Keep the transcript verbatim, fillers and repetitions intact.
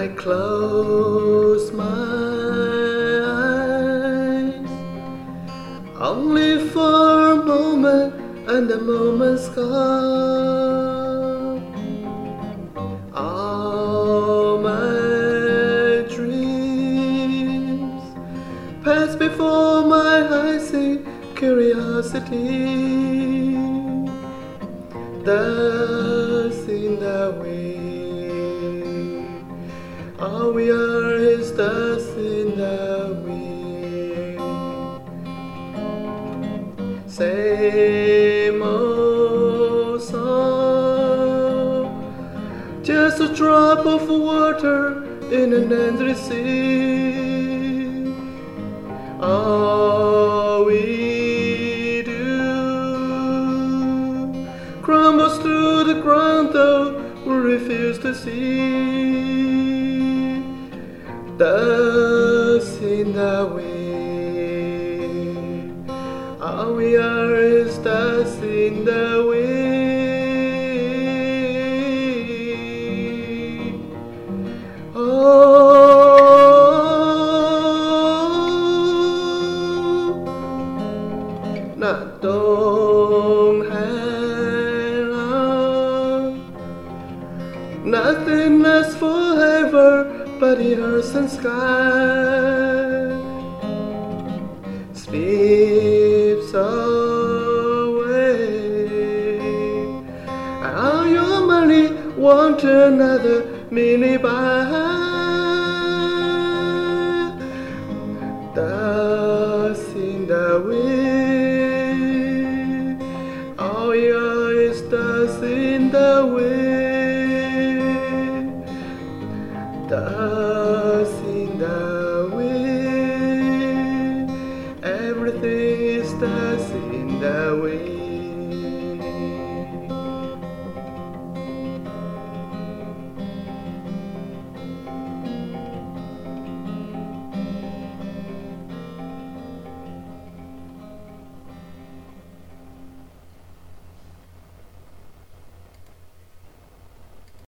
I close my eyes, only for a moment, and the moment's gone. All my dreams pass before my eyes in curiosity. Dust in the wind, all we are is dust in the wind. Same old song, just a drop of water in an endless sea. All we do crumbles through the ground, though we refuse to see. Dust in the wind, all we are is dust in the wind. Oh, now don't hang on, nothing lasts forever but the earth and sky. Slips away, all your money want another minute by. Dust in the wind, all your is dust in the wind. Dust in the wind, everything is dust in the wind.